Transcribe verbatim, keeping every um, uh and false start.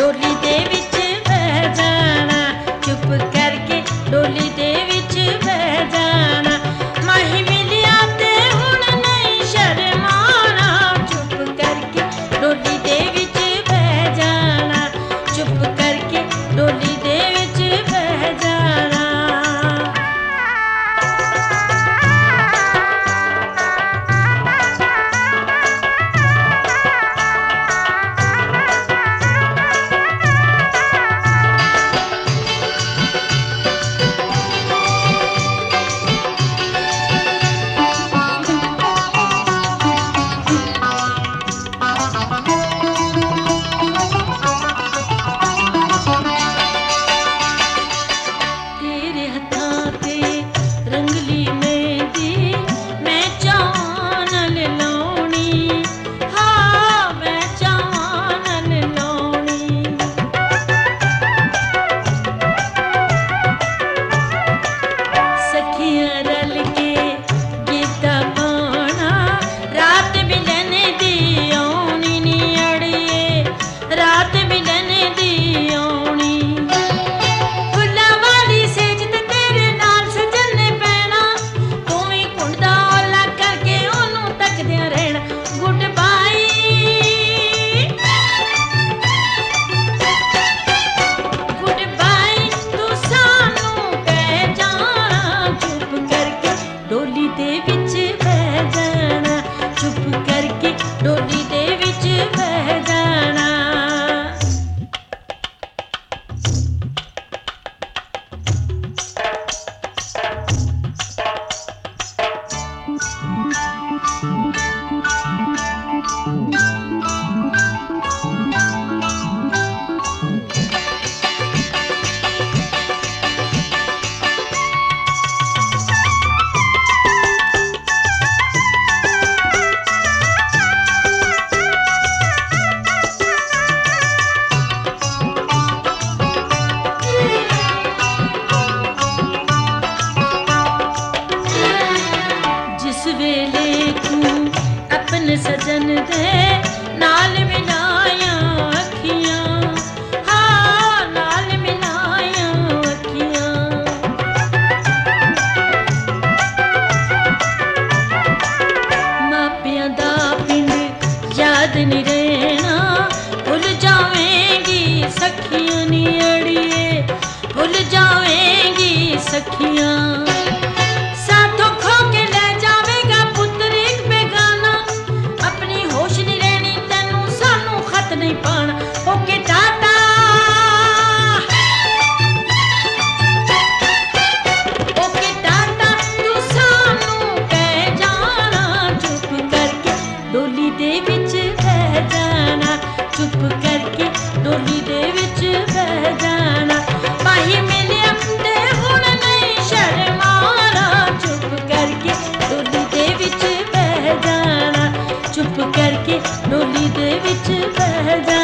ਡੋਲੀ ਦੇ ਵਿੱਚ ਬਹਿ ਜਾਣਾ, ਚੁੱਪ ਕਰਕੇ ਡੋਲੀ ਦੇ ਵਿੱਚ ਬਹਿ ਜਾਣਾ। ਮਾਹੀ ਮਿਲਿਆ ਤੇ ਹੁਣ ਨਹੀਂ ਸ਼ਰਮਾਣਾ, ਚੁੱਪ ਕਰਕੇ ਡੋਲੀ ਦੇ ਵਿੱਚ ਬਹਿ ਜਾਣਾ, ਚੁੱਪ ਕਰਕੇ ਡੋਲੀ ਦੇ ਵਿੱਚ ਬਹਿ ਜਾਣਾ। सजन दे नाल मिलाया अखियां, हाँ नाल मिलाया अखियां। मापियां दा पिंड याद नहीं रहना, भुल जावेंगी सखियां नी अड़िए, भुल जावेंगी सखियां। नहीं पाना ओके टाटा, ओके टाटा तू सानू कह जाना, चुप करके डोली दे विच बह जाना, चुप करके डोली दे विच बह जाना। माही मिलिया ते हुण नहीं शर्माना, चुप करके डोली दे विच बह जाना, चुप करके डोली दे विच बह जाना।